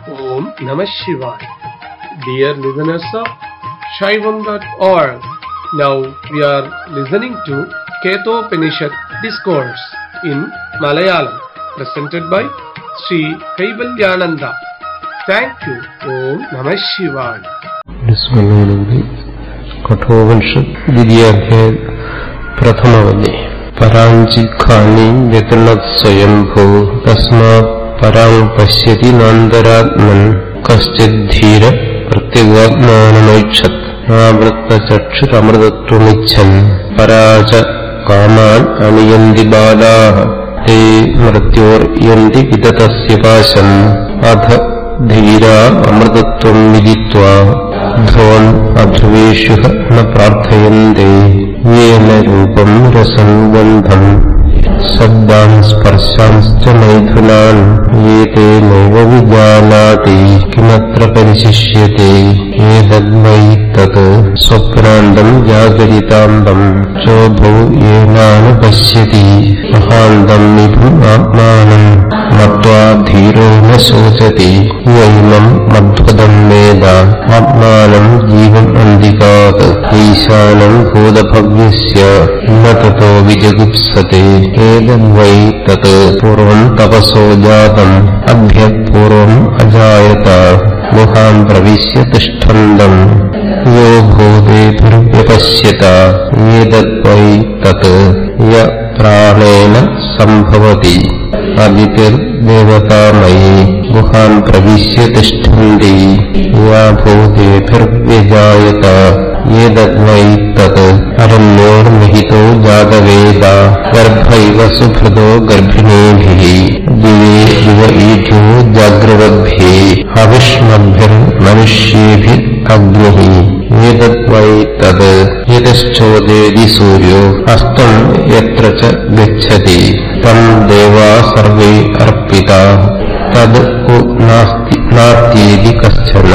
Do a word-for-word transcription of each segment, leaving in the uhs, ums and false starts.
Om Namah Shivaya. Dear listeners of Shaivam dot org, now we are listening to Ketopanishad Discourse in Malayalam, presented by Sri Kaivalyananda. Thank you. Om Namah Shivaya. Kathopanishad Didyadhyay Prathamavali Paranji Khani Vetanat Swayambhu Tasmat Parang Pashyati Nandaratman Kaschid Dhira Pratyagvatmananoichat Navratta Chakshur Amrdattvamichan Paraja Kaman Aniyandi Balaha Te Mrityor Yandi Vidatasya Pasam Adha Dhira Amrdatvam Viditva Dhron Abhraveshuha Na Prarthayante Yena Rupam Rasam Gandham Sabdam Sparshamscha Maithunan Yete Naiva Vijanati Kimatra Parishishyate Yedadvai Tat Swapnandam Jagaritamdam Chobho Yenana Pashyati Mahandam Nibhum Atmanam Matva Dhiro Na Sochati Yaimam Madhvadam Veda Atmanam Jivam Andikat Ishanam Bhodabhavyasya Natato Vijagupsate Edamvai Tat Purvam Tapaso Jatam Abhyat Purvam Ajayata Muham Pravisya Tishthandam Yo Bhode Purvyapasyata Edadvai Tat Ya Pranena Sambhavati Aditir Devatamayi Guhan Pravisya Tisthandi Ya Bhode Purvyajayata Yedadvai Tat Aranyor Mihito Jadaveda Garbhaiva Subhrado Garbhinebhihi Dive Diva Idhyo Jagravadbhi Havishmabhir Manushyebhir Agnihi Yedadvai Tat Yedaschodedi Suryo Astam Yatracha Gacchati Tam Deva Sarve Arpita Tad U Nasti Natyedi Kaschana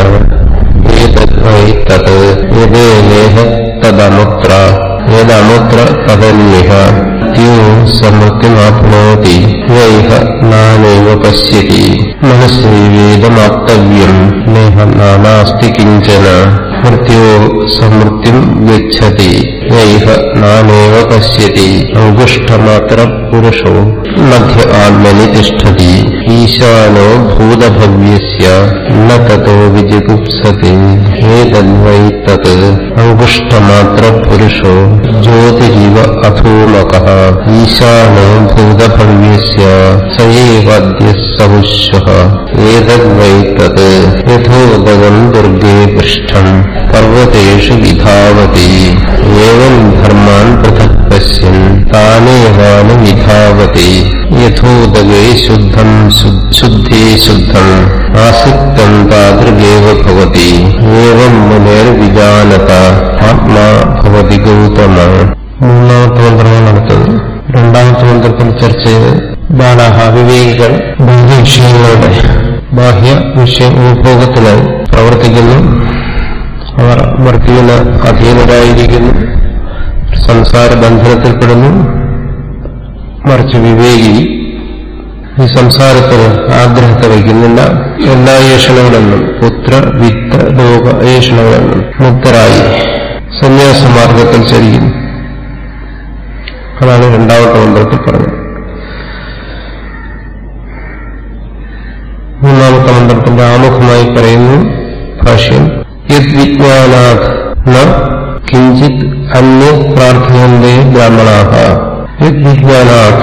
Yedadvai Tat Yedeneha Tadamutra Yedamutra Tadanyeha Tyo Samurtimapnoti Yaiha Naneva Pasyati Manasri Vedamaptavyam Neha Nanasti Kinchana Mrityo Samurtim Gacchati Yaiha Naneva Pasyati Angushtamatra Purusho Madhya Almani Tishtati Ishano Bhodabhavyasya Natato Vijagupsate Edadvai Tat Angushtamatra Purusho Jyotihiva Athomakaha Ishano Bhodabhavyasya Sayevadhyas Sahushyaha Edadvai Tat Yathodagam Durge Prishtham Parvateshu Vidhavati Evam Dharman Prathak Pasyan Tanevana Vidhavati Yathodage Shuddham Shuddhe Shuddham Asiktam Tadrugeva Bhavati Evam Muner Vijanata Atma Bhavati Gautama. മൂന്നാമത്തെ മന്ത്രമാണ് അടുത്തത്. രണ്ടാമത്തെ മന്ത്രത്തിൽ ചർച്ച ചെയ്ത് ബാലാഹ വിവേകികൾ ബാഹ്യ വിഷയങ്ങളുടെ ബാഹ്യ വിഷയ ഉപഭോഗത്തിനായി പ്രവർത്തിക്കുന്നു. അവർ വർത്തിക്കുന്ന അധീനരായിരിക്കുന്നു, സംസാര ബന്ധനത്തിൽപ്പെടുന്നു. മറിച്ച് വിവേകി ഈ സംസാരത്തിന് ആഗ്രഹത്തെ വയ്ക്കുന്നില്ല. എല്ലാ ഏഷണങ്ങളെന്നും പുത്ര വിത്ത ലോക ഏഷണങ്ങളെന്നും മുക്തരായി സന്യാസമാർഗത്തിൽ ചരിക്കുന്നു. അതാണ് രണ്ടാമത്തെ മന്ത്രത്തിൽ പറഞ്ഞത്. മൂന്നാമത്തെ മന്ത്രത്തിന്റെ ആമുഖമായി പറയുന്നു ഭാഷ്യം. യത് വിജ്ഞാനാത് ന കിഞ്ചിത് അന്യ പ്രാർത്ഥയന്തേ ബ്രാഹ്മണാഃ. യത് വിജ്ഞാനാത്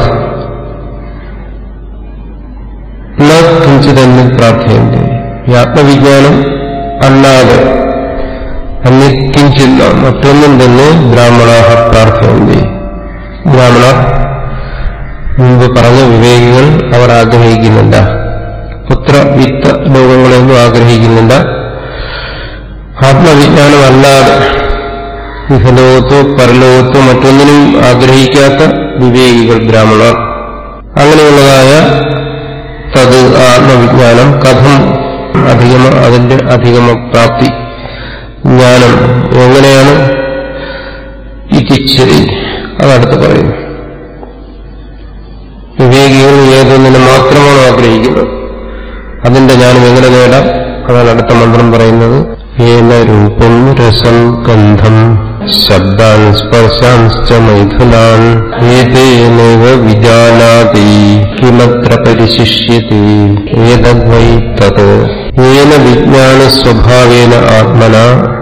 ന കിഞ്ചിത് അന്യ പ്രാർത്ഥയന്തേ. ഈ ആത്മവിജ്ഞാനം അല്ലാതെ അന്യ കിഞ്ചില്ല മറ്റൊന്നും തന്നെ ബ്രാഹ്മണാഃ പ്രാർത്ഥയന്തേ. ബ്രാഹ്മണർ മുമ്പ് പറഞ്ഞ വിവേകികൾ അവർ ആഗ്രഹിക്കുന്നില്ല. പുത്ര വിത്ത ലോകങ്ങളൊന്നും ആഗ്രഹിക്കുന്നില്ല. ആത്മവിജ്ഞാനമല്ലാതെ ഇഹലോകത്തോ പരലോകത്തോ മറ്റൊന്നിനും ആഗ്രഹിക്കാത്ത വിവേകികൾ ബ്രാഹ്മണർ. അങ്ങനെയുള്ളതായ തത് ആത്മവിജ്ഞാനം കഥം അധികമ അതിന്റെ അധികമ പ്രാപ്തി ജ്ഞാനം എങ്ങനെയാണ് ഇച്ഛതി അതടുത്ത് പറയുന്നു. വിവേകികൾ ഏതൊന്നിനെ മാത്രമാണ് ആഗ്രഹിക്കുന്നത്, അതിന്റെ ജ്ഞാനം എങ്ങനെ നേടാം? അതാണ് അടുത്ത മന്ത്രം പറയുന്നത്. ഏന രൂപം രസം ഗന്ധം ശബ്ദാൻ സ്പർശാംശ്ച മൈഥുനാൻ ഏതേനൈവ വിജാനാതി കിമത്ര പരിശിഷ്യത്തെ ഏതദ്വൈ തത് ഏന വിജ്ഞാനസ്വഭാവേന ആത്മന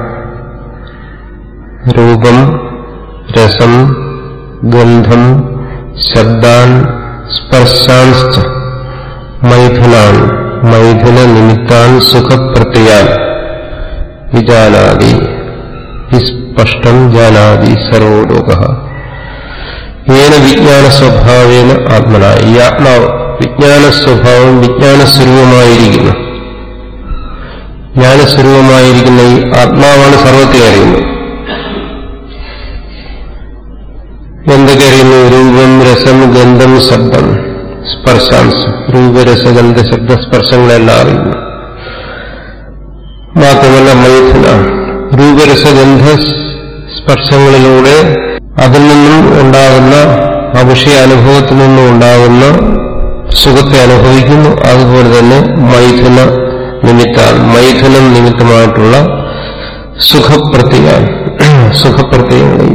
രൂപം രസം ഗന്ധം ശബ്ദാൻ സ്പർശാംശ്ച മൈഥുനാൻ മൈഥുന നിമിത്താൻ സുഖപ്രത്യയാൻ വിജാനാതി വിസ്പഷ്ടം ജാനാതി സർവോ ലോകഃ. ഏന വിജ്ഞാനസ്വഭാവേന ആത്മന, ഈ ആത്മാവ് വിജ്ഞാനസ്വഭാവം വിജ്ഞാനസ്വരൂപമായിരിക്കുന്നു. ജ്ഞാനസ്വരൂപമായിരിക്കുന്ന ഈ ആത്മാവാണ് സർവത്തെ അറിയുന്നത്. എന്തൊക്കെ അറിയുന്നു? രൂപം രസം ഗന്ധം ശബ്ദം സ്പർശാംശം. രൂപരസഗന്ധ ശബ്ദസ്പർശങ്ങളെല്ലാം അറിയുന്നു. മാത്രമല്ല മൈഥുന, രൂപരസഗന്ധ സ്പർശങ്ങളിലൂടെ അതിൽ നിന്നും ഉണ്ടാകുന്ന ആ വിഷയാനുഭവത്തിൽ നിന്നും ഉണ്ടാകുന്ന സുഖത്തെ അനുഭവിക്കുന്നു. അതുപോലെ തന്നെ മൈഥുന നിമിത്താൻ, മൈഥുനം നിമിത്തമായിട്ടുള്ള സുഖപ്രത്യയാൻ, സുഖപ്രത്യയങ്ങളെയും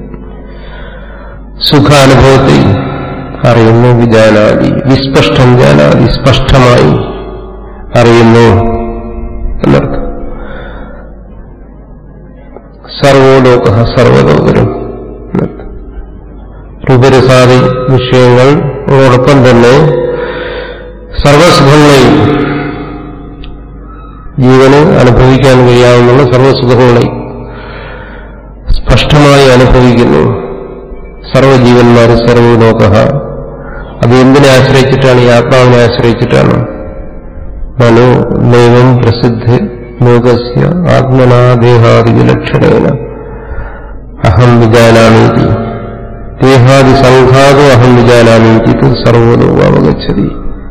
സുഖാനുഭവത്തെയും അറിയുന്നു. വിജാനാദി വിസ്പഷ്ടം ജാനാദി, സ്പഷ്ടമായി അറിയുന്നു എന്നർത്ഥം. സർവോലോക, സർവലോകരും. രൂപരസാദി വിഷയങ്ങളോടൊപ്പം തന്നെ സർവസുഖങ്ങളെയും, ജീവന് അനുഭവിക്കാൻ കഴിയാവുന്ന സർവസുഖങ്ങളെയും സ്പഷ്ടമായി അനുഭവിക്കുന്നു സർവജീവന്മാർ. സർവലോക, അത് എന്തിനെ ആശ്രയിച്ചിട്ടാണ്? ഈ ആത്മാവിനെ ആശ്രയിച്ചിട്ടാണ്. മനോ നൈവം പ്രസിദ്ധ ലോകസ്യ ആത്മനാ ദേഹാദിവിലക്ഷണേന അഹം വിജാനാമീതി ദേഹാദി സംഘാതോ അഹം വിജാനാമീതി സർവലോക അവഗച്ഛതി.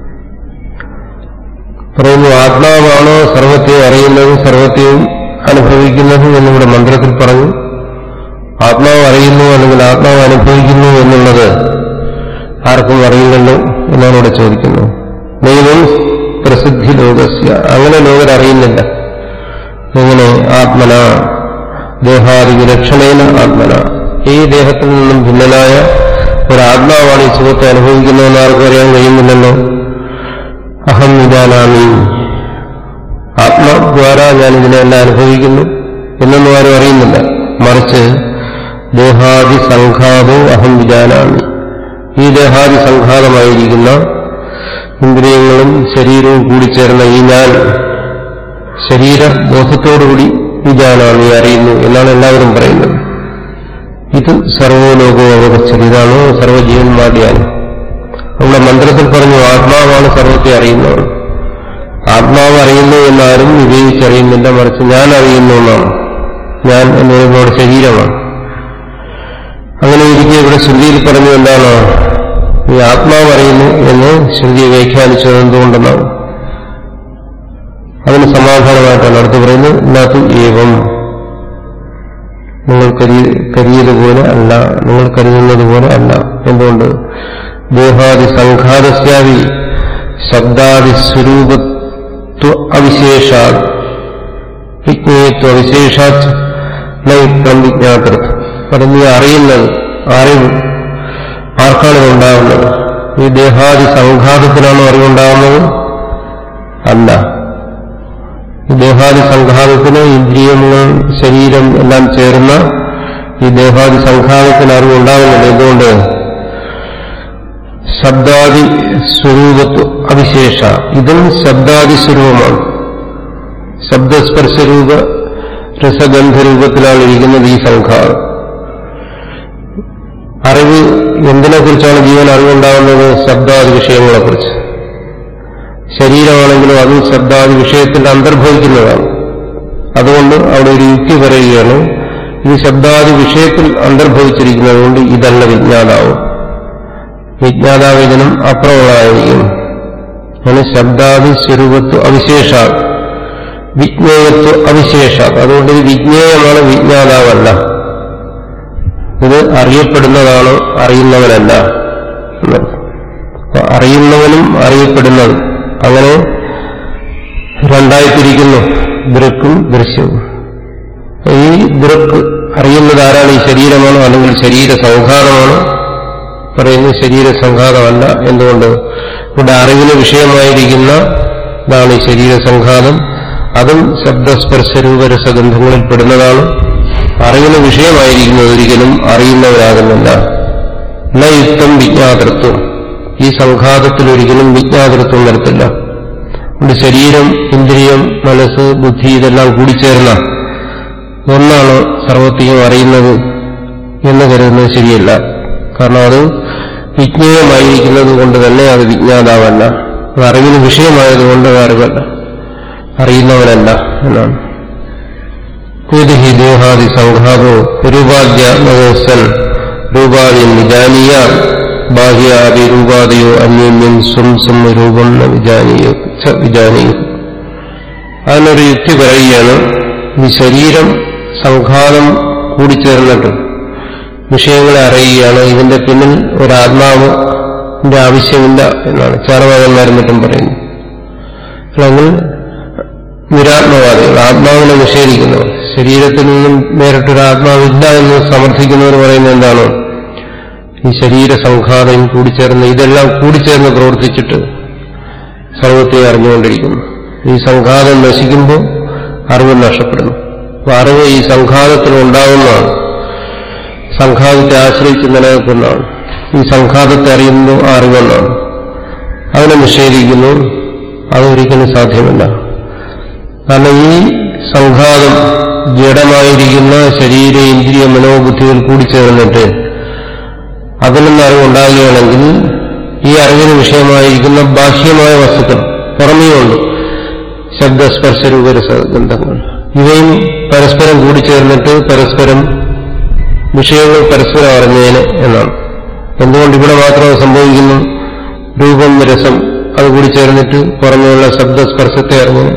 പറയുന്നു, ആത്മാവാണ് സർവത്തെയും അറിയുന്നതും സർവത്തെയും അനുഭവിക്കുന്നതും എന്നിവിടെ മന്ത്രത്തിൽ പറഞ്ഞു. ആത്മാവ് അറിയുന്നു അല്ലെങ്കിൽ ആത്മാവ് അനുഭവിക്കുന്നു എന്നുള്ളത് ആർക്കും അറിയില്ലല്ലോ എന്നാണ് ഇവിടെ ചോദിക്കുന്നത്. ദൈവം പ്രസിദ്ധി ലോകസ്യ, അങ്ങനെ ലോകരറിയുന്നില്ല. എങ്ങനെ? ആത്മന ദേഹാദി വിലക്ഷണേന ആത്മന, ഈ ദേഹത്തിൽ നിന്നും ഭിന്നനായ ഒരാത്മാവാണ് ഈ സുഖത്തെ അനുഭവിക്കുന്നതെന്ന് ആർക്കും അറിയാൻ കഴിയുന്നില്ലല്ലോ. അഹം വിജാനാമി, ആത്മദ്വാര ഞാൻ ഇതിനെല്ലാം അനുഭവിക്കുന്നു എന്നൊന്നും ആരും അറിയുന്നില്ല. മറിച്ച് ദേഹാദി സംഘാതോ അഹം വിജാനാമി, ഈ ദേഹാദി സംഘാതമായിരിക്കുന്ന ഇന്ദ്രിയങ്ങളും ശരീരവും കൂടിച്ചേർന്ന ഈ ഞാൻ ശരീരബോധത്തോടുകൂടി വിജാനാമി അറിയുന്നു എന്നാണ് എല്ലാവരും പറയുന്നത്. ഇത് സർവലോകവും അവഗച്ഛതി, ഇതാണ് സർവജീവന്മാരുടെ അനുഭവം. നമ്മുടെ മന്ത്രത്തിൽ പറഞ്ഞു ആത്മാവാണ് സർവത്തെ അറിയുന്നത്. ആത്മാവ് അറിയുന്നു എന്നാരും വിവേചിച്ചറിയുന്നില്ല, മറിച്ച് ഞാൻ അറിയുന്നു എന്നാണ്. ഞാൻ എന്ന് പറയുന്നത് ശരീരമാണ്. അങ്ങനെ ഇരിക്കെ ഇവിടെ ശ്രുതിയിൽ പറഞ്ഞു എന്താണ്? ഈ ആത്മാവ് അറിയുന്നു എന്ന് ശ്രുതിയെ വ്യാഖ്യാനിച്ചത് എന്തുകൊണ്ടെന്നാണ്. അതിന് സമാധാനമായിട്ടാണ് അടുത്ത് പറയുന്നത്. നതു ഏവം, നിങ്ങൾ കരുതിയതുപോലെ അല്ല, നിങ്ങൾ കരുതുന്നത് പോലെ അല്ല. എന്തുകൊണ്ട്? ദേഹാദി സംഘാതസ്യാദി ശബ്ദാദി സ്വരൂപത്വ അവിശേഷാ വിജ്ഞേയത്വ അവിശേഷാത് നൈത്രം വിജ്ഞാതൃത്വം. പറഞ്ഞ് അറിയുന്നത്, അറിവ് ആർക്കാണ് ഉണ്ടാകുന്നത്? ഈ ദേഹാദി സംഘാതത്തിനാണോ അറിവുണ്ടാകുന്നത്? അല്ല. ഈ ദേഹാദി സംഘാതത്തിന് ഇന്ദ്രിയങ്ങൾ ശരീരം എല്ലാം ചേർന്ന ഈ ദേഹാദി സംഘാതത്തിന് അറിവുണ്ടാകുന്നില്ല. എന്തുകൊണ്ട്? ശബ്ദാദി സ്വരൂപത്വ അവിശേഷ, ഇതും ശബ്ദാദി സ്വരൂപമാണ്. ശബ്ദസ്പർശരൂപ രസഗന്ധരൂപത്തിലാണ് ഇരിക്കുന്നത് ഈ സംഘാതം. അറിവ് എന്തിനെക്കുറിച്ചാണ് ജീവൻ അറിവുണ്ടാകുന്നത്? ശബ്ദാദി വിഷയങ്ങളെക്കുറിച്ച്. ശരീരമാണെങ്കിലും അത് ശബ്ദാദി വിഷയത്തിൽ അന്തർഭവിക്കുന്നതാണ്. അതുകൊണ്ട് അവിടെ ഒരു യുക്തി പറയുകയാണ്, ഇത് ശബ്ദാദി വിഷയത്തിൽ അന്തർഭവിച്ചിരിക്കുന്നതുകൊണ്ട് ഇതല്ല വിജ്ഞാതാവ്. വിജ്ഞാതാവേദനം അപ്രമമായിരിക്കും. അങ്ങനെ ശബ്ദാദി സ്വരൂപത്വ അവിശേഷ വിജ്ഞേയത്വ അവിശേഷ, അതുകൊണ്ട് ഇത് വിജ്ഞേയമാണ്, വിജ്ഞാതാവല്ല. ഇത് അറിയപ്പെടുന്നതാണ്, അറിയുന്നവനല്ല. അറിയുന്നവനും അറിയപ്പെടുന്നതും, അങ്ങനെ രണ്ടായിത്തിരിക്കുന്നു, ദൃക്കും ദൃശ്യവും. ഈ ദൃക്ക് അറിയുന്നത് ആരാണ്? ഈ ശരീരമാണോ അല്ലെങ്കിൽ ശരീര സംഘാതമാണോ? പറയുന്നത് ശരീര സംഘാതമല്ല. എന്തുകൊണ്ട്? ഇവിടെ അറിവിന് വിഷയമായിരിക്കുന്ന ഇതാണ് ഈ ശരീര സംഘാതം. അതും ശബ്ദസ്പർശരൂപരസഗന്ധങ്ങളിൽ പെടുന്നതാണ്. അറിവിന് വിഷയമായിരിക്കുന്നത് ഒരിക്കലും അറിയുന്നവരാകുന്നില്ല. ന യുക്തം വിജ്ഞാതൃത്വം. ഈ സംഘാതത്തിൽ ഒരിക്കലും വിജ്ഞാതൃത്വം വരത്തില്ല. ഇവിടെ ശരീരം, ഇന്ദ്രിയം, മനസ്സ്, ബുദ്ധി ഇതെല്ലാം കൂടിച്ചേർന്ന ഒന്നാണ് സർവത്തെയും അറിയുന്നത് എന്ന് കരുതുന്നത് ശരിയല്ല. കാരണം അത് വിജ്ഞേയമായിരിക്കുന്നത് കൊണ്ട് തന്നെ അത് വിജ്ഞാതാവല്ല. അത് അറിവിന് വിഷയമായതുകൊണ്ട് അത് അറിവല്ല, അറിയുന്നവനല്ല എന്നാണ്. ഏത് ഹി ദേഹാദി സംഘാതോ രൂപാദ്യാത്മകോസൻ രൂപാദി വിജാനീയ ബാഹ്യാദി രൂപാദിയോ അന്യോന്യം സ്വം സ്വം രൂപം വിജാനീയോ വിജാനീയോ. അതിനൊരു യുക്തി പറയുകയാണ്. ഈ ശരീരം സംഘാതം കൂടിച്ചേർന്നിട്ട് വിഷയങ്ങളെ അറിയുകയാണ്. ഇതിന്റെ പിന്നിൽ ഒരാത്മാവിന്റെ ആവശ്യമില്ല എന്നാണ് ചാരവാദന്മാരും മറ്റും പറയുന്നത്. അല്ലെങ്കിൽ നിരാത്മവാദികൾ, ആത്മാവിനെ നിഷേധിക്കുന്നവർ, ശരീരത്തിൽ നിന്നും നേരിട്ടൊരു ആത്മാവില്ല എന്ന് സമർത്ഥിക്കുന്നവർ പറയുന്നത് എന്താണ്? ഈ ശരീര സംഘാതം കൂടിച്ചേർന്ന് ഇതെല്ലാം കൂടിച്ചേർന്ന് പ്രവർത്തിച്ചിട്ട് സർവത്തെ അറിഞ്ഞുകൊണ്ടിരിക്കുന്നു. ഈ സംഘാതം നശിക്കുമ്പോൾ അറിവ് നഷ്ടപ്പെടുന്നു. അപ്പൊ അറിവ് ഈ സംഘാതത്തിൽ ഉണ്ടാകുന്നതാണ്, സംഘാതത്തെ ആശ്രയിച്ച് നിലനിൽക്കുന്നതാണ്. ഈ സംഘാതത്തെ അറിയുന്നു ആ അറിവെന്നാണ്. അതിനെ നിഷേധിക്കുന്നു, അതൊരിക്കലും സാധ്യമല്ല. കാരണം ഈ സംഘാതം ജഡമായിരിക്കുന്ന ശരീര, ഇന്ദ്രിയ, മനോബുദ്ധികൾ കൂടിച്ചേർന്നിട്ട് അതിൽ നിന്ന് അറിവുണ്ടാകുകയാണെങ്കിൽ ഈ അറിവിന് വിഷയമായിരിക്കുന്ന ബാഹ്യമായ വസ്തുക്കൾ പുറമേയുണ്ട്, ശബ്ദസ്പർശരൂപരസഗന്ധങ്ങൾ, ഇവയും പരസ്പരം കൂടിച്ചേർന്നിട്ട് പരസ്പരം വിഷയങ്ങൾ പരസ്പരം അറിഞ്ഞതിന് എന്നാണ്. എന്തുകൊണ്ട് ഇവിടെ മാത്രം സംഭവിക്കുന്നു? രൂപം, രസം അത് കൂടിച്ചേർന്നിട്ട് പുറമേയുള്ള ശബ്ദസ്പർശത്തെ അറിഞ്ഞത്.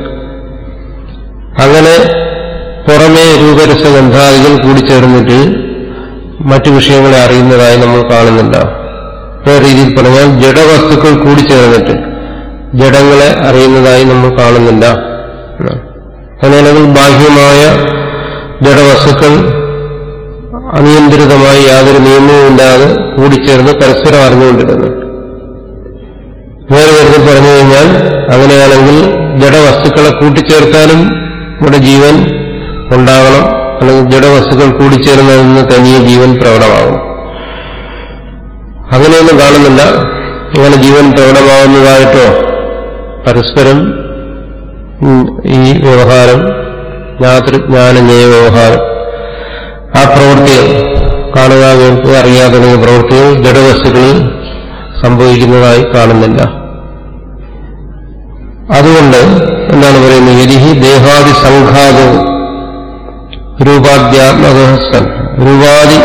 അങ്ങനെ പുറമേ രൂപരസഗന്ധാദികൾ കൂടിച്ചേർന്നിട്ട് മറ്റു വിഷയങ്ങളെ അറിയുന്നതായി നമ്മൾ കാണുന്നില്ല. വേറെ രീതിയിൽ പറഞ്ഞാൽ ജഡവസ്തുക്കൾ കൂടിച്ചേർന്നിട്ട് ജഡങ്ങളെ അറിയുന്നതായി നമ്മൾ കാണുന്നില്ല. അങ്ങനെയാണെങ്കിൽ ബാഹ്യമായ ജഡവസ്തുക്കൾ അനിയന്ത്രിതമായി യാതൊരു നിയമവുമില്ലാതെ കൂടിച്ചേർന്ന് പരസ്പരം അറിഞ്ഞുകൊണ്ടിരുന്നു. വേറെ തരത്തിൽ പറഞ്ഞു കഴിഞ്ഞാൽ അങ്ങനെയാണെങ്കിൽ ജഡവസ്തുക്കളെ കൂട്ടിച്ചേർത്താലും ഇവിടെ ജീവൻ ഉണ്ടാകണം, അല്ലെങ്കിൽ ജഡവസ്തുക്കൾ കൂടിച്ചേർന്നതിൽ നിന്ന് തനിയെ ജീവൻ പ്രകടമാകും. അങ്ങനെയൊന്നും കാണുന്നില്ല. ഇങ്ങനെ ജീവൻ പ്രകടമാകുന്നതായിട്ടോ പരസ്പരം ഈ വ്യവഹാരം, ജ്ഞാതൃജ്ഞാനജ്ഞേയ വ്യവഹാരം, ആ പ്രവൃത്തികൾ, കാണുക, കേൾക്കുക, അറിയാതെ തുടങ്ങിയ പ്രവൃത്തികൾ ജഡവസ്തുക്കളിൽ സംഭവിക്കുന്നതായി കാണുന്നില്ല. അതുകൊണ്ട് എന്താണ് പറയുന്നത്? യതിഹി ദേഹാദി സംഘാതവും രൂപാദ്യാത്മകസൻ, രൂപാദി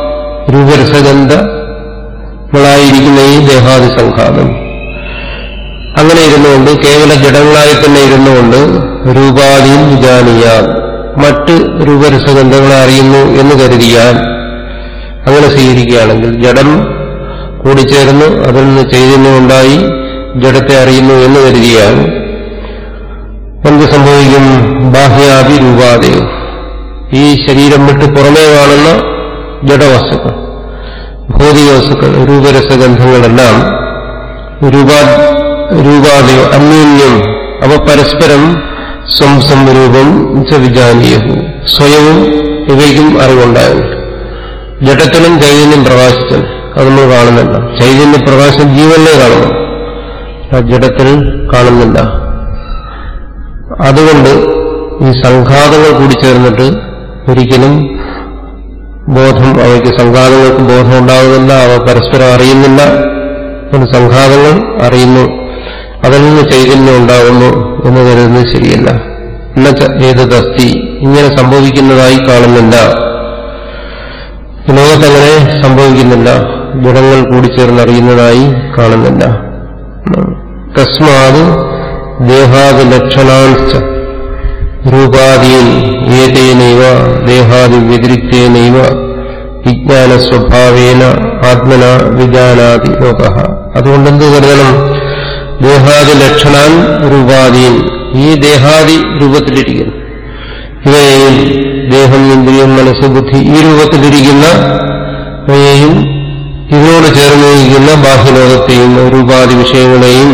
രൂപരസഗന്ധങ്ങളായിരിക്കുന്ന ഈ ദേഹാദി സംഘാതം അങ്ങനെ ഇരുന്നുകൊണ്ട്, കേവല ജഡങ്ങളായി തന്നെ ഇരുന്നുകൊണ്ട് രൂപാദിയും വിജാനീയാൽ മറ്റ് രൂപരസഗന്ധങ്ങളെ അറിയുന്നു എന്ന് കരുതിയാൽ, അങ്ങനെ സ്വീകരിക്കുകയാണെങ്കിൽ ജഡം കൂടിച്ചേർന്ന് അതിൽ നിന്ന് ചൈതന്യമുണ്ടായി ജഡത്തെ അറിയുന്നു എന്ന് കരുതിയാൽ എന്ത് സംഭവിക്കും? ബാഹ്യാദി രൂപാദി, ഈ ശരീരം വിട്ട് പുറമേ കാണുന്ന ജഡവസ്തുക്കൾ, ഭൗതിക വസ്തുക്കൾ, രൂപരസഗന്ധങ്ങളെല്ലാം രൂപാ രൂപാദിയോ അന്യോന്യം അവ പരസ്പരം സ്വം സംരൂപം വിജാനീയവും, സ്വയവും ഇവയ്ക്കും അറിവുണ്ടാകും. ജഡത്തിനും ചൈതന്യം പ്രകാശിച്ചു, അത് നമ്മൾ കാണുന്നില്ല. ചൈതന്യ പ്രകാശം ജീവനെ കാണുന്നു, ജഡത്തിൽ കാണുന്നില്ല. അതുകൊണ്ട് ഈ സംഘാതങ്ങൾ കൂടി ചേർന്നിട്ട് ഒരിക്കലും ബോധം, അവയ്ക്ക് സംഘാതങ്ങൾക്ക് ബോധം ഉണ്ടാകുന്നില്ല, അവ പരസ്പരം അറിയുന്നില്ല. സംഘാതങ്ങൾ അറിയുന്നു, അതിൽ നിന്ന് ചൈതന്യം ഉണ്ടാകുന്നു എന്ന് കരുതുന്നത് ശരിയല്ല. എന്നുവെച്ചാൽ ഏതസ്തി, ഇങ്ങനെ സംഭവിക്കുന്നതായി കാണുന്നില്ല. ലോകത്തങ്ങനെ സംഭവിക്കുന്നില്ല, ജഡങ്ങൾ കൂടിച്ചേർന്നറിയുന്നതായി കാണുന്നില്ല. തസ്മാത് ദേഹാദി ലക്ഷണാംശ രൂപാദീൻ ഏതേനൈവ ദേഹാദി വ്യതിരിക്തേനൈവ വിജ്ഞാന സ്വഭാവേന ആത്മന വിജാനാതി ലോകഃ. അതുകൊണ്ടെന്ത് കരുതണം? ദേഹാദി ലക്ഷണാൻ രൂപാദീൻ, ഈ ദേഹാദി രൂപത്തിലിരിക്കുന്നു. ഇവയെയും ദേഹം, ഇന്ദ്രിയം, മനസ്സ്, ബുദ്ധി ഈ രൂപത്തിലിരിക്കുന്ന ഇവയെയും ഇതിനോട് ചേർന്നിരിക്കുന്ന ബാഹ്യലോകത്തെയും രൂപാദി വിഷയങ്ങളെയും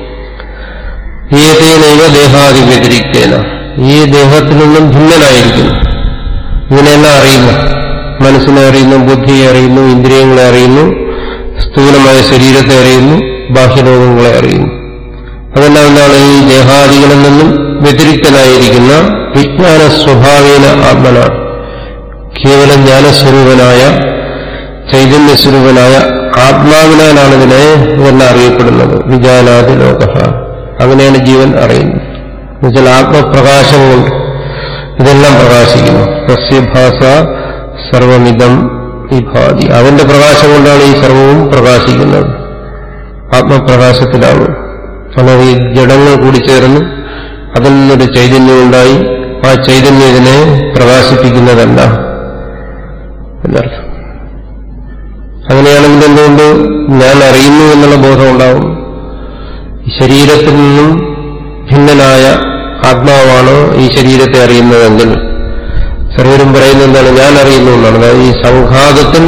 ഏതേനൈവ ദേഹാദി വ്യതിരിക്തേന ഈ ദേഹത്തിൽ നിന്നും ഭിന്നനായിരിക്കുന്നു. ഇതിനെല്ലാം അറിയുന്നു, മനസ്സിനെ അറിയുന്നു, ബുദ്ധിയെ അറിയുന്നു, ഇന്ദ്രിയങ്ങളെ അറിയുന്നു, സ്ഥൂലമായ ശരീരത്തെ അറിയുന്നു, ബാഹ്യലോകങ്ങളെ അറിയുന്നു. അതെല്ലാം എന്താണ്? ഈ ദേഹാദികളിൽ നിന്നും വ്യതിരിക്തനായിരിക്കുന്ന വിജ്ഞാന സ്വഭാവേന ആത്മനാണ്. കേവലം ജ്ഞാനസ്വരൂപനായ ചൈതന്യസ്വരൂപനായ ആത്മാവിനാലാണ് ഇതിനെ ഇതെല്ലാം അറിയപ്പെടുന്നത്. വിജാനാദി ലോക, അങ്ങനെയാണ് ജീവൻ അറിയുന്നത്. എന്നുവെച്ചാൽ ആത്മപ്രകാശം കൊണ്ട് ഇതെല്ലാം പ്രകാശിക്കുന്നു. തസ്യഭാസ സർവമിതം വിഭാതി, അവന്റെ പ്രകാശം കൊണ്ടാണ് ഈ സർവവും പ്രകാശിക്കുന്നത്. ആത്മപ്രകാശത്തിലാണ്. അല്ലാതെ ഈ ജഡങ്ങൾ കൂടിച്ചേർന്ന് അതിൽ നിന്നൊരു ചൈതന്യമുണ്ടായി ആ ചൈതന്യം ഇതിനെ പ്രകാശിപ്പിക്കുന്നതല്ല എന്നർത്ഥം. അങ്ങനെയാണെങ്കിൽ എന്തുകൊണ്ട് ഞാൻ അറിയുന്നു എന്നുള്ള ബോധം ഉണ്ടാവും? ശരീരത്തിൽ നിന്നും ഭിന്നനായ ആത്മാവാണ് ഈ ശരീരത്തെ അറിയുന്നതെങ്കിൽ സർവരും പറയുന്നത് എന്താണ്? ഞാൻ അറിയുന്നു എന്നാണ്. അതായത് ഈ സംഘാതത്തിൽ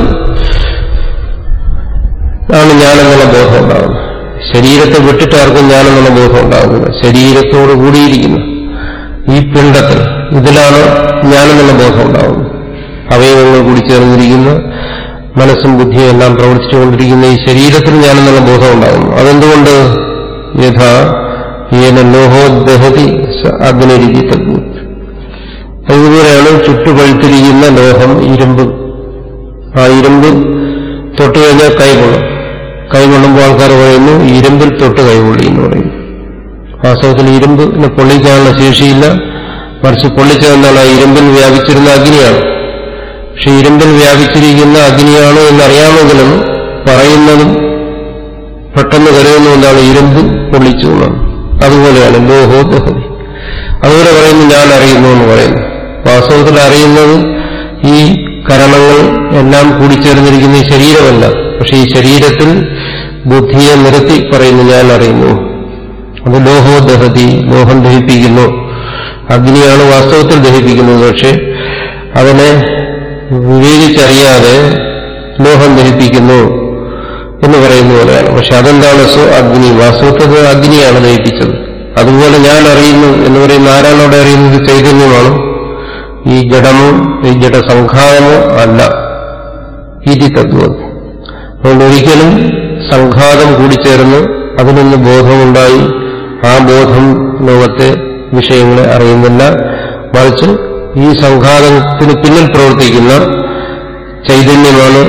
ആണ് ഞാനെന്നുള്ള ബോധം ഉണ്ടാകുന്നത്. ശരീരത്തെ വിട്ടിട്ട് ആർക്കും ഞാനെന്നുള്ള ബോധം ഉണ്ടാകുന്നത് ശരീരത്തോട് കൂടിയിരിക്കുന്നു ഈ പിണ്ഡത്തിൽ, ഇതിലാണ് ഞാനെന്നുള്ള ബോധം ഉണ്ടാകുന്നത്. അവയവങ്ങൾ കൂടി ചേർന്നിരിക്കുന്ന മനസ്സും ബുദ്ധിയും എല്ലാം പ്രവർത്തിച്ചുകൊണ്ടിരിക്കുന്ന ഈ ശരീരത്തിൽ ഞാനെന്നുള്ള ബോധം ഉണ്ടാകുന്നു. അതെന്തുകൊണ്ട്? യഥാ ഏന ലോഹോദ്ദഹതി അഗ്നിരിതി തദ്വത്. അതുപോലെയാണ് ചുട്ടുപഴുത്തിരിക്കുന്ന ലോഹം, ഇരുമ്പ്. ആ ഇരുമ്പ് തൊട്ട് കഴിഞ്ഞാൽ കൈകൊള്ളും. കൈകൊള്ളുമ്പോൾ ആൾക്കാർ പറയുന്നു ഇരുമ്പിൽ തൊട്ട് കൈകൊള്ളി എന്ന് പറയുന്നു. വാസ്തവത്തിൽ ഇരുമ്പിന് പൊള്ളിക്കാനുള്ള ശേഷിയില്ല, മറിച്ച് പൊള്ളിച്ചതെന്നാൽ ആ ഇരുമ്പിൽ വ്യാപിച്ചിരുന്ന അഗ്നിയാണ്. പക്ഷെ ഇരുമ്പിൽ വ്യാപിച്ചിരിക്കുന്ന അഗ്നിയാണ് എന്നറിയാമെങ്കിലും പറയുന്നതും പെട്ടെന്ന് കരുതുന്ന എന്താണ്? ഇരുമ്പ് പൊള്ളിച്ചു എന്നാണ്. അതുപോലെയാണ് ലോഹോദഹതി. അതുപോലെ പറയുന്നു ഞാൻ അറിയുന്നു എന്ന് പറയുന്നു. വാസ്തവത്തിൽ അറിയുന്നത് ഈ കരണങ്ങൾ എല്ലാം കൂടിച്ചേർന്നിരിക്കുന്ന ഈ ശരീരമല്ല. പക്ഷെ ഈ ശരീരത്തിൽ ബുദ്ധിയെ നിരത്തി പറയുന്നു ഞാൻ അറിയുന്നു. അത് ലോഹോദഹതി, ലോഹം ദഹിപ്പിക്കുന്നു. അഗ്നിയാണ് വാസ്തവത്തിൽ ദഹിപ്പിക്കുന്നത്. പക്ഷെ അതിനെ വിവേചിച്ചറിയാതെ ലോഹം ദഹിപ്പിക്കുന്നു എന്ന് പറയുന്ന പോലെയാണ്. പക്ഷെ അതെന്താണ്? സോ അഗ്നി, വാസ്തവത്തിൽ അഗ്നിയാണ് ദഹിപ്പിച്ചത്. അതുപോലെ ഞാൻ അറിയുന്നു എന്ന് പറയുന്ന ആരാണ് അവിടെ അറിയുന്നത്? ചൈതന്യമാണ്. ഈ ജഡമോ ഈ ജഡസംഘാതമോ അല്ല. ഇതി തദ്വത്. അതുകൊണ്ട് ഒരിക്കലും സംഘാതം കൂടിച്ചേർന്ന് അതിൽ നിന്ന് ബോധമുണ്ടായി ആ ബോധം ലോകത്തെ വിഷയങ്ങളെ അറിയുന്നില്ല. മറിച്ച് ഈ സംഘാതത്തിന് പിന്നിൽ പ്രവർത്തിക്കുന്ന ചൈതന്യമാണ്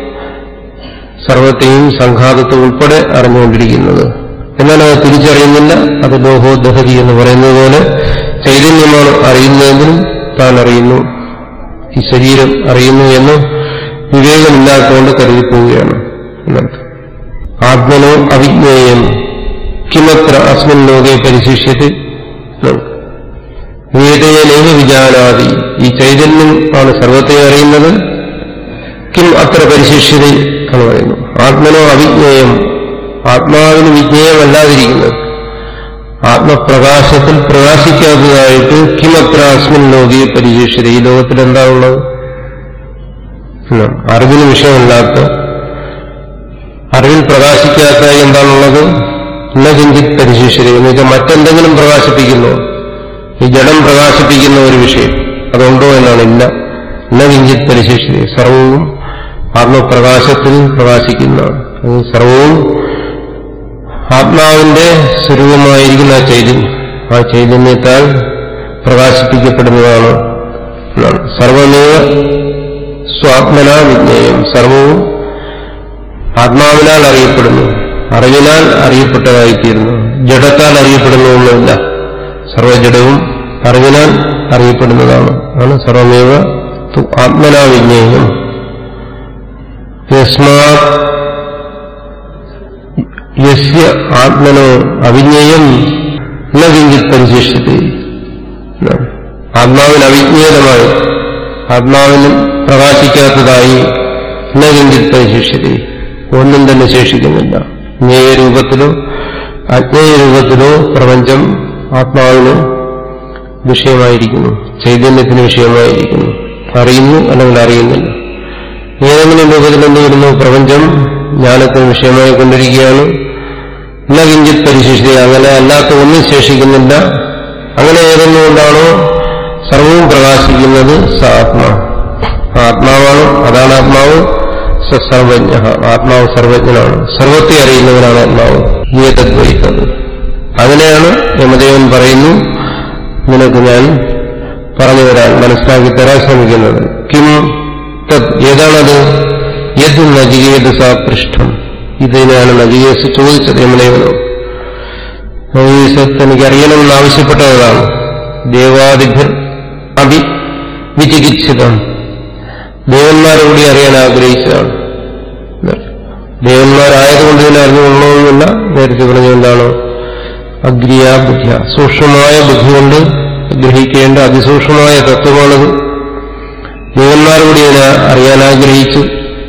സർവത്തെയും സംഘാതത്തെ ഉൾപ്പെടെ അറിഞ്ഞുകൊണ്ടിരിക്കുന്നത്. എന്നാൽ അത് തിരിച്ചറിയുന്നില്ല. അത് ലോഹോദഹതി എന്ന് പറയുന്നത് പോലെ ചൈതന്യമാണ് അറിയുന്നതെങ്കിലും താൻ അറിയുന്നു, ഈ ശരീരം അറിയുന്നു എന്ന് വിവേകമില്ലാത്തതുകൊണ്ട് കരുതിപ്പോവുകയാണ് എന്നർത്ഥം. ആത്മനോ അവിജ്ഞേയം കിമത്ര അസ്മിൻ ലോകെ പരിശിഷ്യത്തെ വേദനൈവ വിജാനാദി. ഈ ചൈതന്യം ആണ് സർവത്തെ അറിയുന്നത്. കിം അത്ര പരിശിഷ്യത എന്ന് പറയുന്നു. ആത്മനോ അവിജ്ഞേയം, ആത്മാവിന് വിജ്ഞേയമല്ലാതിരിക്കുന്നത്, ആത്മപ്രകാശത്തിൽ പ്രകാശിക്കാത്തതായിട്ട് കിമത്ര അസ്മിൻ ലോകെ പരിശിഷ്യത. ഈ ലോകത്തിൽ എന്താ ഉള്ളത്? അറിവിന് വിഷയമല്ലാത്ത, അറിവിൽ പ്രകാശിക്കാത്ത എന്താണുള്ളത്? ഇന്ന കിഞ്ചിത് പരിശിഷ്യത എന്ന് വെച്ചാൽ മറ്റെന്തെങ്കിലും പ്രകാശിപ്പിക്കുന്നു. ഈ ജഡം പ്രകാശിപ്പിക്കുന്ന ഒരു വിഷയം അതുണ്ടോ എന്നാണ്. ഇല്ല. ഇന്ന കിഞ്ചിത് പരിശിഷ്യത. സർവവും ആത്മപ്രകാശത്തിൽ പ്രകാശിക്കുന്നതാണ്. അത് സർവവും ആത്മാവിന്റെ സ്വരൂപമായിരിക്കുന്ന ആ ചൈതന്യം, ആ ചൈതന്യത്താൽ പ്രകാശിപ്പിക്കപ്പെടുന്നതാണ്. സർവമേവ സ്വാത്മനാ വിജ്ഞേയം. സർവവും ആത്മാവിനാൽ അറിയപ്പെടുന്നു, അറിവിനാൽ അറിയപ്പെട്ടതായിത്തീരുന്നു. ജഡത്താൽ അറിയപ്പെടുന്നൊന്നുമില്ല. സർവജഡവും അറിവിനാൽ അറിയപ്പെടുന്നതാണ്. ആണ് സർവമേവ ആത്മനാ വിജ്ഞേയം. യസ്മാത് യസ്യ ആത്മനോ അവിജ്ഞേയം ന കിഞ്ചിത് പരിശിഷ്യത്തെ. ആത്മാവിന് അവിജ്ഞേയമായി, ആത്മാവിനും പ്രകാശിക്കാത്തതായി ന കിഞ്ചിത് പരിശിഷ്യത്തെ, ഒന്നും തന്നെ ശേഷിക്കുന്നില്ല. ജ്ഞേയ രൂപത്തിലോ അജ്ഞേയ രൂപത്തിലോ പ്രപഞ്ചം ആത്മാവിന് വിഷയമായിരിക്കുന്നു, ചൈതന്യത്തിന് വിഷയമായിരിക്കുന്നു. അറിയുന്നു അല്ലെങ്കിൽ അറിയുന്നില്ല. ഏതെങ്കിലും രൂപത്തിൽ എന്ത് വരുന്നു? പ്രപഞ്ചം ജ്ഞാനത്തിന് വിഷയമായി കൊണ്ടിരിക്കുകയാണ്. ന കിഞ്ചിത് പരിശേഷിക്കുക, അങ്ങനെ അല്ലാത്ത ഒന്നും ശേഷിക്കുന്നില്ല. അങ്ങനെ ഏതെന്നുകൊണ്ടാണോ സർവവും പ്രകാശിക്കുന്നത്? സ ആത്മാ, ആത്മാവാണ്. അതാണ് ആത്മാവ്. സർവജ്ഞ, ആത്മാവ് സർവജ്ഞനാണ്, സർവത്തെ അറിയുന്നവനാണ് ആത്മാവ്. ഏതദ്വൈതത്, അതിനെയാണ് യമദേവൻ പറയുന്നു നിനക്ക് ഞാൻ പറഞ്ഞു തരാൻ, മനസ്സിലാക്കി തരാൻ ശ്രമിക്കുന്നത്. കിം തത്, ഏതാണത്? യത് നചികേതസാ പൃഷ്ഠം, ഇതിനാണ് നചികേതസ് ചോദിച്ചത് യമദേവനോ. നചികേതസ് എനിക്കറിയണമെന്ന് ആവശ്യപ്പെട്ടതാണ്. ദേവാദിഭ്യർ അഭി വിചികിത്സിതം, ദേവന്മാരെ കൂടി അറിയാൻ ആഗ്രഹിച്ചതാണ്. ദേവന്മാരായതുകൊണ്ട് ഇതിനെ അറിഞ്ഞുകൊള്ളണമെന്നില്ല. നേരത്തെ പറഞ്ഞെന്താണ്? അഗ്രിയാ ബുദ്ധിയ, സൂക്ഷ്മമായ ബുദ്ധി കൊണ്ട് ഗ്രഹിക്കേണ്ട അതിസൂക്ഷ്മമായ തത്വമാണത്. ദേവന്മാരോട് ഇതിനെ അറിയാൻ ആഗ്രഹിച്ചു.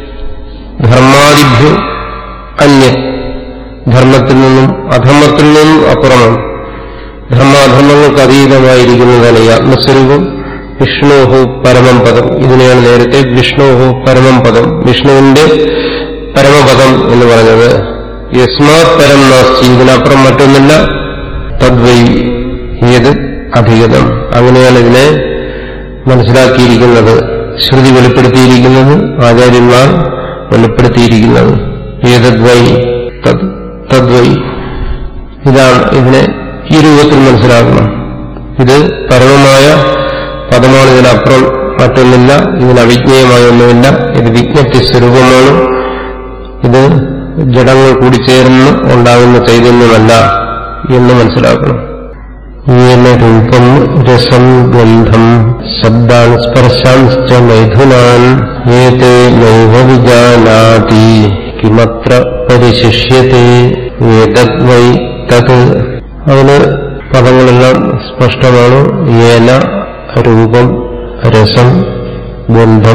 ധർമാദിഭ്യോ അന്യ, ധർമ്മത്തിൽ നിന്നും അധർമ്മത്തിൽ നിന്നും അപ്പുറമാണ്. ധർമാധർമ്മങ്ങൾക്ക് അതീതമായിരിക്കുന്നതാണ് ഈ ആത്മസ്വരൂപം. വിഷ്ണോഹോ പരമം പദം, ഇതിനെയാണ് നേരത്തെ വിഷ്ണോഹോ പരമം പദം, വിഷ്ണുവിന്റെ പരമപദം എന്ന് പറഞ്ഞത്. യസ്മാത് പരം നാസ്തി, ഇതിനപ്പുറം മറ്റൊന്നില്ല. തദ്വൈ ഏത് അധികതം, അങ്ങനെയാണ് ഇതിനെ മനസ്സിലാക്കിയിരിക്കുന്നത്. ശ്രുതി വെളിപ്പെടുത്തിയിരിക്കുന്നത്, ആചാര്യന്മാർ വെളിപ്പെടുത്തിയിരിക്കുന്നത്. ഏതദ്വൈ തദ് തദ്വൈ, ഇതാണ്. ഇതിനെ ഈ രൂപത്തിൽ മനസ്സിലാക്കണം. ഇത് പരമമായ പദമാണ്, ഇതിനപ്പുറം മറ്റൊന്നില്ല, ഇതിന് അവിജ്ഞേയമായ ഒന്നുമില്ല. ഇത് വിജ്ഞപ്തി സ്വരൂപമാണ്. ഇത് ജഡങ്ങൾ കൂടിച്ചേർന്ന് ഉണ്ടാകുന്ന ചൈതന്യമല്ല എന്ന് മനസ്സിലാക്കണം. ഏന രൂപം രസം ഗന്ധം ശബ്ദാൻ സ്പർശാൻശ്ച മൈഥുനാൻ ഏതേ നൈവ വിജാനാതി കിമത്ര പരിശിഷ്യത്തെ ഏതദ്വൈ തത്. അതിന് പദങ്ങളെല്ലാം സ്പഷ്ടമാണ്. ഏന രൂപം രസം ഗന്ധം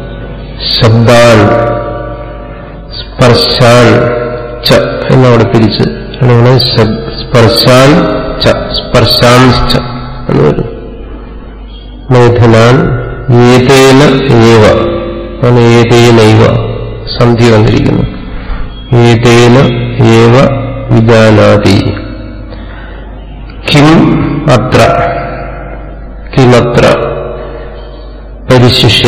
ശബ്ദാൻ സ്പർശാൻ ച എന്നവിടെ തിരിച്ച് സ്പർശാൻ ച സ്പർശാൻശ്ച എന്ന് വരും. മൈഥുനാൻ ഏതേന ഏവ, ഏതേനൈവ സന്ധി വന്നിരിക്കുന്നു. ഏതേന ഏവ വിജാനാതി. കിം അത്ര, കിമത്ര പരിശിഷ്യ